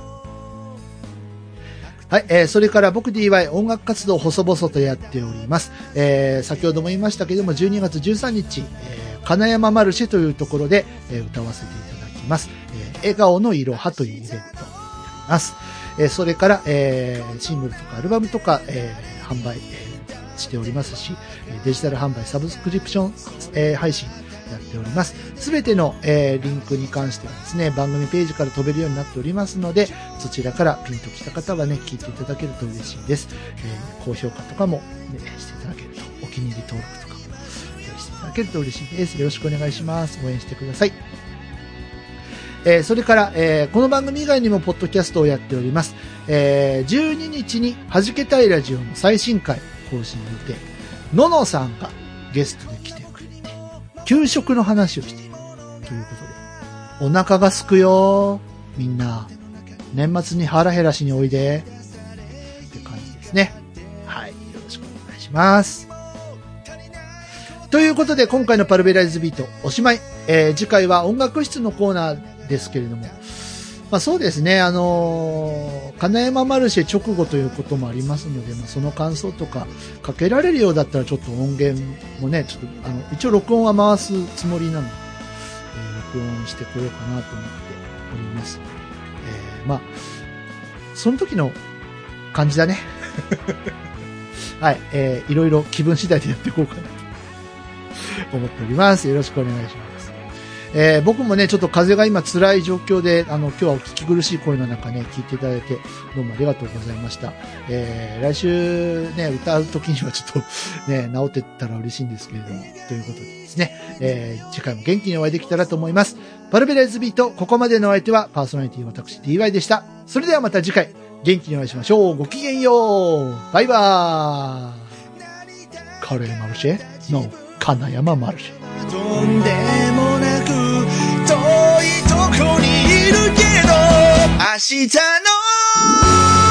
はい、それから僕 DY 音楽活動を細々とやっております。先ほども言いましたけども、12月13日、金山マルシェというところで、歌わせていただきます。笑顔のいろはというイベントをやります。それから、シングルとかアルバムとか、販売、しておりますし、デジタル販売サブスクリプション、配信やっております。すべての、リンクに関してはですね、番組ページから飛べるようになっておりますので、そちらからピンときた方はね、聞いていただけると嬉しいです。高評価とかも、ね、していただけると、お気に入り登録とかもしていただけると嬉しいです。よろしくお願いします。応援してください。それから、この番組以外にもポッドキャストをやっております。12日に弾けたいラジオの最新回更新予定。ののさんがゲストで来てくれて、給食の話をしているということで、お腹がすくよみんな。年末に腹減らしにおいでって感じですね。はい。よろしくお願いします。ということで、今回のパルベライズビートおしまい。次回は音楽室のコーナーですけれども、まあそうですね、金山マルシェ直後ということもありますので、まあその感想とかかけられるようだったらちょっと音源もね、ちょっと一応録音は回すつもりなので、録音してこようかなと思っております。まあ、その時の感じだね。はい、いろいろ気分次第でやっていこうかなと思っております。よろしくお願いします。僕もね、ちょっと風邪が今辛い状況で、今日はお聞き苦しい声の中ね、聞いていただいて、どうもありがとうございました。来週ね、歌う時にはちょっとね、治ってったら嬉しいんですけれども、ということでですね、次回も元気にお会いできたらと思います。パルベライズビート、ここまでのお相手はパーソナリティ私 DY でした。それではまた次回、元気にお会いしましょう。ごきげんよう。バイバーイ。カレーマルシェの金山マルシェ。とんでもなく遠いとこにいるけど明日の